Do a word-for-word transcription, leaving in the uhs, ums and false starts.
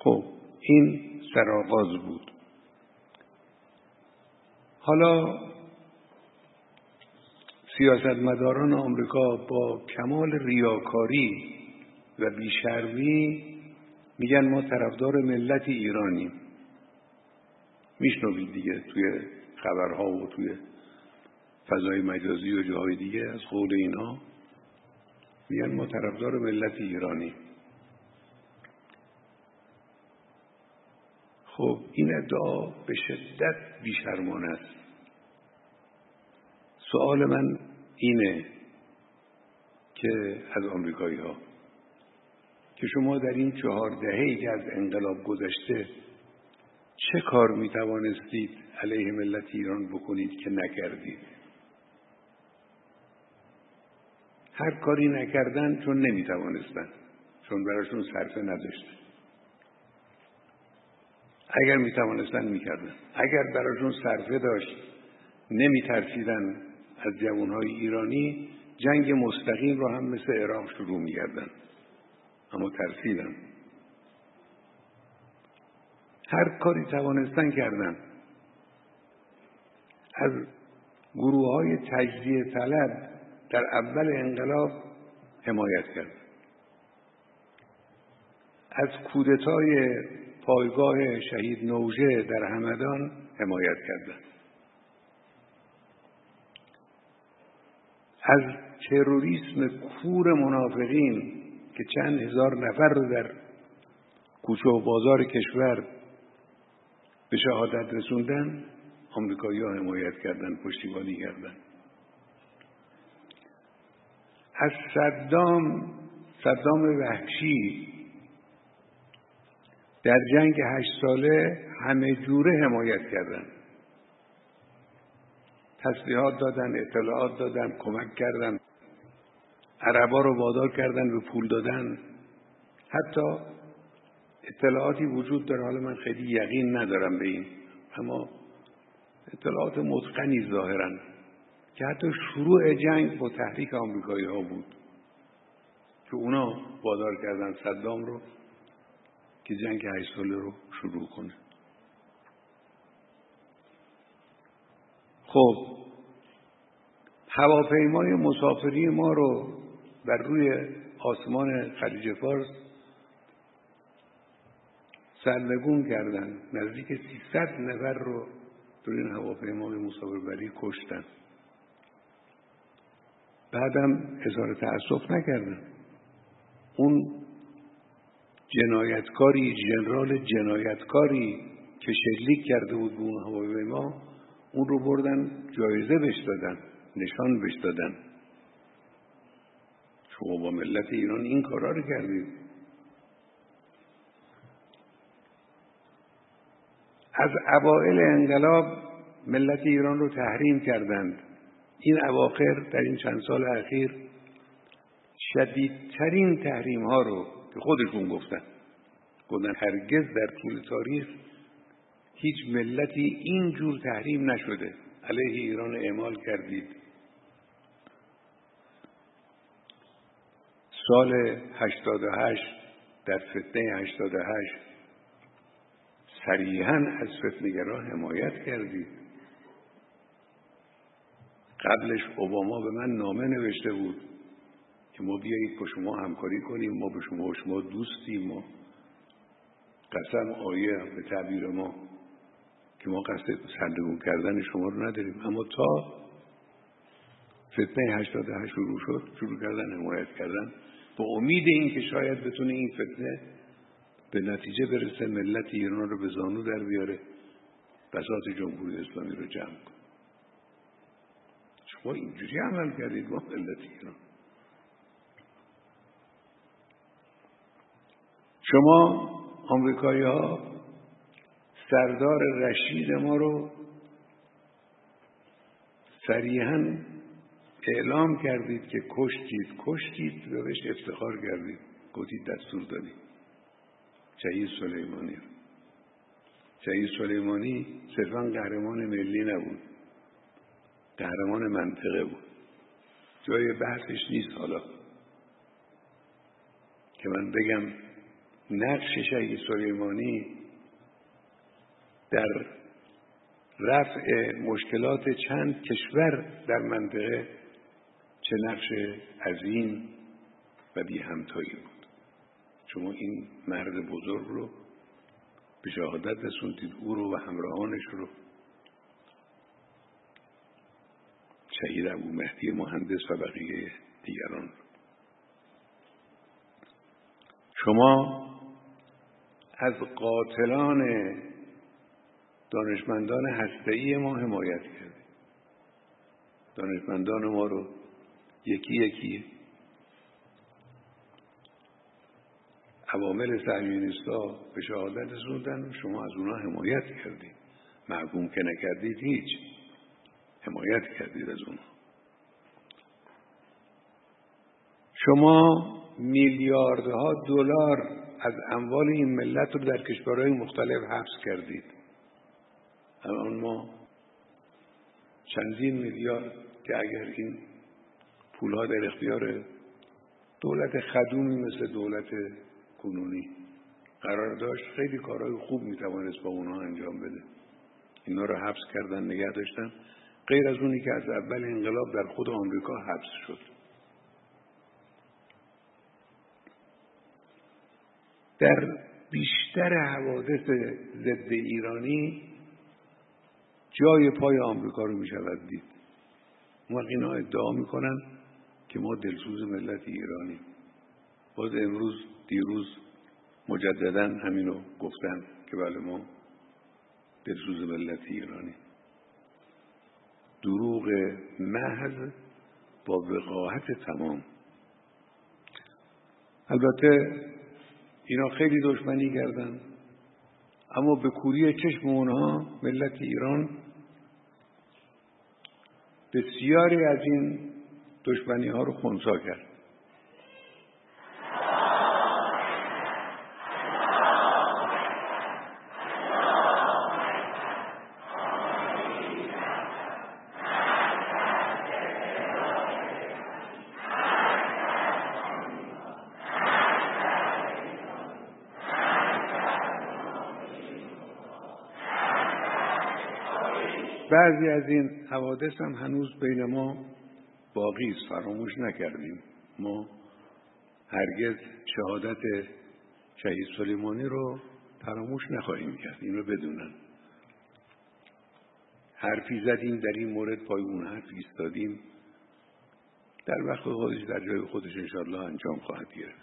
خب این سرآغاز بود. حالا سیاستمداران آمریکا با کمال ریاکاری و بیشرمی میگن ما طرفدار ملت ایرانیم. میشنوید دیگه توی خبرها و توی فضای مجازی و جاهای دیگه از قول اینا میگن ما طرفدار ملت ایرانیم. خب این ادعا به شدت بیشرمانه است. سوال من اینه که از آمریکایی ها که شما در این چهار دهه‌ای که از انقلاب گذشته چه کار می توانستید علیه ملت ایران بکنید که نکردید؟ هر کاری نکردن چون نمی توانستن، چون براشون صرفه نداشتن. اگر می توانستن می کردن. اگر براشون صرفه داشت نمی ترسیدن از جوانهای ایرانی، جنگ مستقیم رو هم مثل عراق شروع می کردن. اما ترسیدن. هر کاری توانستن کردن. از گروه های تجزیه طلب در اول انقلاب حمایت کرد. از کودتای پایگاه شهید نوژه در همدان حمایت کردند. از تروریسم کور منافقین که چند هزار نفر رو در کوچه و بازار کشور به شهادت رسوندن، آمریکایی‌ها حمایت کردند، پشتیبانی کردند. از صدام صدام وحشی در جنگ هشت ساله همه جوره حمایت کردند. تسلیحات دادن، اطلاعات دادن، کمک کردن، عربا رو وادار کردن به پول دادن. حتی اطلاعاتی وجود داره، حالا من خیلی یقین ندارم به این، اما اطلاعات متقنی ظاهراً که حتی شروع جنگ با تحریک آمریکایی ها بود که اونا وادار کردن صدام رو که جنگ هشت ساله رو شروع کنه. خب هواپیمای مسافری ما رو بر روی آسمان خلیج فارس سرنگون کردن. نزدیک سیصد نفر رو در این هواپیمای مسافربری کشتن. بعدم اظهار تأسف نکردن. اون جنایتکاری، ژنرال جنایتکاری که شلیک کرده بود به اون هواپیما، اون رو بردن جایزه بهش دادن، نشان بهش دادن. شما با ملت ایران این کارا رو کردید. از اوائل انقلاب ملت ایران رو تحریم کردند. این اواخر در این چند سال اخیر شدیدترین تحریم ها رو که خودشون گفتن گفتن هرگز در طول تاریخ هیچ ملتی اینجور تحریم نشده، علیه ایران اعمال کردید. سال هشتاد و هشت در فتنه هشتاد و هشت صریحاً از فتنه‌گران حمایت کردید. قبلش اوباما به من نامه نوشته بود که ما بیایید با شما همکاری کنیم، ما به شما و شما دوستیم، ما قسم آیه به تعبیر ما که ما قصد سرنگون کردن شما رو نداریم. اما تا فتنه هشتاد و هشت شروع شد شروع کردن حمایت کردن با امید این که شاید بتونه این فتنه به نتیجه برسه، ملت ایران رو به زانو در بیاره، بساط جمهوری اسلامی رو جمع کنه. شما اینجوری عمل کردید با ملت ایران. شما آمریکایی ها سردار رشید ما رو صریحاً اعلام کردید که کشتید کشتید و بهش افتخار کردید، گفتید دستور دادید. شهید سلیمانی شهید سلیمانی صرفاً قهرمان ملی نبود، قهرمان منطقه بود. جای بحثش نیست حالا که من بگم نقش شهید سلیمانی در رفع مشکلات چند کشور در منطقه چه نقش عظیم و بی همتایی بود. شما این مرد بزرگ رو به شهادت رسوندید، او رو و همراهانش رو، شهید ابومهدی مهندس و بقیه دیگران. شما از قاتلان دانشمندان هسته‌ای ما حمایت کردید. دانشمندان ما رو یکی یکی عوامل صهیونیست‌ها به شهادت رسوندن و شما از اونها حمایت کردید. محکوم که نکردید، هیچ، حمایت کردید از اونها. شما میلیاردها دلار از اموال این ملت رو در کشورهای مختلف حبس کردید. الان ما چندین میلیارد که اگر این پولها در اختیار دولت خدومی مثل دولت کنونی قرار داشت، خیلی کارهای خوب میتوانست با اونها انجام بده. اینا رو حبس کردن، نگه داشتن، غیر از اونی که از اول انقلاب در خود آمریکا حبس شد. در بیشتر حوادث ضد ایرانی جای پای آمریکا رو میشود دید. اون وقت اینا ادعا میکنن که ما دلسوز ملت ایرانی. باز امروز دیروز مجددا همینو گفتن که بله ما دلسوز ملت ایرانی. دروغ محض با وقاحت تمام. البته اینا خیلی دشمنی کردن، اما به کوری چشم اونها ملت ایران بسیاری از این دشمنی ها رو خنثی کرد. بعضی از این حوادث هم هنوز بین ما باقی است، فراموش نکردیم. ما هرگز شهادت شهید سلیمانی رو فراموش نخواهیم کرد، این رو بدونن. حرفی زدیم در این مورد، پای اون حرف ایستادیم، در وقت خودش در جای خودش انشاءالله انجام خواهد گرفت.